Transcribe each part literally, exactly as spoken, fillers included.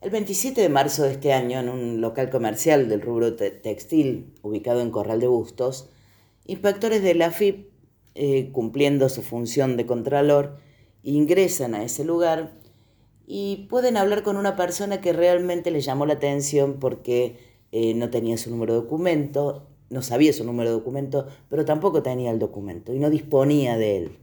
El veintisiete de marzo de este año, en un local comercial del rubro te- textil ubicado en Corral de Bustos, inspectores de la A F I P, eh, cumpliendo su función de contralor, ingresan a ese lugar y pueden hablar con una persona que realmente les llamó la atención porque eh, no tenía su número de documento, no sabía su número de documento, pero tampoco tenía el documento y no disponía de él.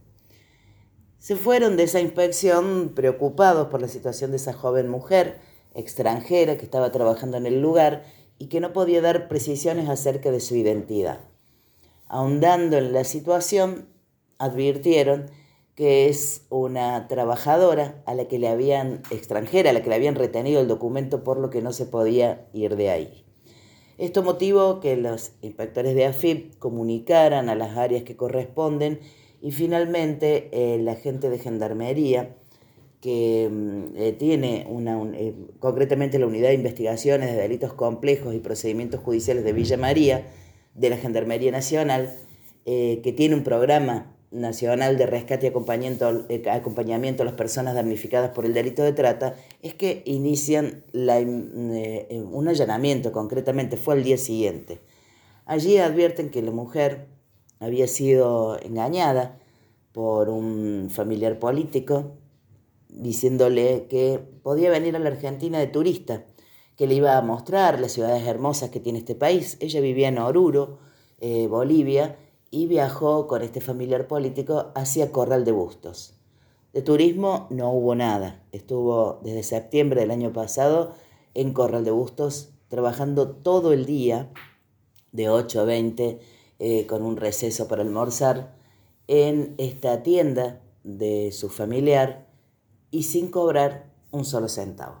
Se fueron de esa inspección preocupados por la situación de esa joven mujer extranjera que estaba trabajando en el lugar y que no podía dar precisiones acerca de su identidad. Ahondando en la situación, advirtieron que es una trabajadora a la que le habían, extranjera, a la que le habían retenido el documento, por lo que no se podía ir de ahí. Esto motivó que los inspectores de A F I P comunicaran a las áreas que corresponden y finalmente eh, el agente de Gendarmería, que eh, tiene una, un, eh, concretamente la Unidad de Investigaciones de Delitos Complejos y Procedimientos Judiciales de Villa María, de la Gendarmería Nacional, eh, que tiene un programa nacional de rescate y acompañamiento, eh, acompañamiento a las personas damnificadas por el delito de trata, es que inician la, eh, un allanamiento, concretamente fue al día siguiente. Allí advierten que la mujer había sido engañada por un familiar político, diciéndole que podía venir a la Argentina de turista, que le iba a mostrar las ciudades hermosas que tiene este país. Ella vivía en Oruro, eh, Bolivia, y viajó con este familiar político hacia Corral de Bustos. De turismo no hubo nada. Estuvo desde septiembre del año pasado en Corral de Bustos trabajando todo el día, de ocho a veinte, eh, con un receso para almorzar, en esta tienda de su familiar, y sin cobrar un solo centavo.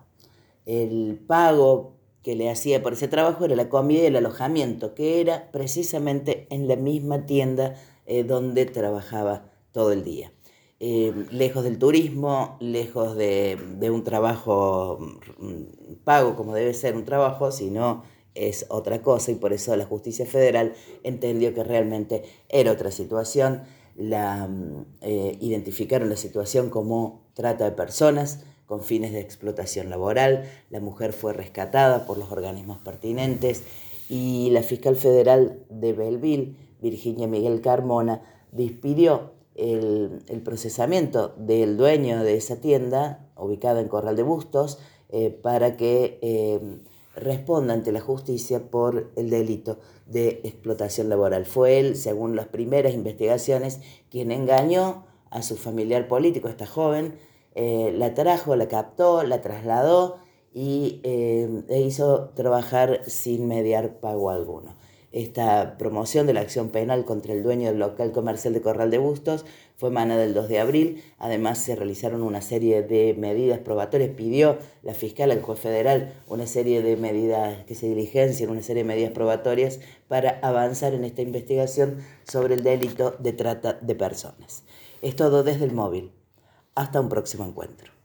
El pago que le hacía por ese trabajo era la comida y el alojamiento, que era precisamente en la misma tienda eh, donde trabajaba todo el día. Eh, lejos del turismo, lejos de, de un trabajo mm, pago como debe ser un trabajo, sino es otra cosa, y por eso la justicia federal entendió que realmente era otra situación. La, eh, identificaron la situación como trata de personas con fines de explotación laboral. La mujer fue rescatada por los organismos pertinentes y la fiscal federal de Belleville, Virginia Miguel Carmona, despidió el, el procesamiento del dueño de esa tienda ubicada en Corral de Bustos eh, para que eh, responda ante la justicia por el delito de explotación laboral. Fue él, según las primeras investigaciones, quien engañó a su familiar político, esta joven, eh, la trajo, la captó, la trasladó y eh, e hizo trabajar sin mediar pago alguno. Esta promoción de la acción penal contra el dueño del local comercial de Corral de Bustos fue emanada el dos de abril. Además, se realizaron una serie de medidas probatorias. Pidió la fiscal al juez federal una serie de medidas, que se diligencien una serie de medidas probatorias para avanzar en esta investigación sobre el delito de trata de personas. Es todo desde el móvil. Hasta un próximo encuentro.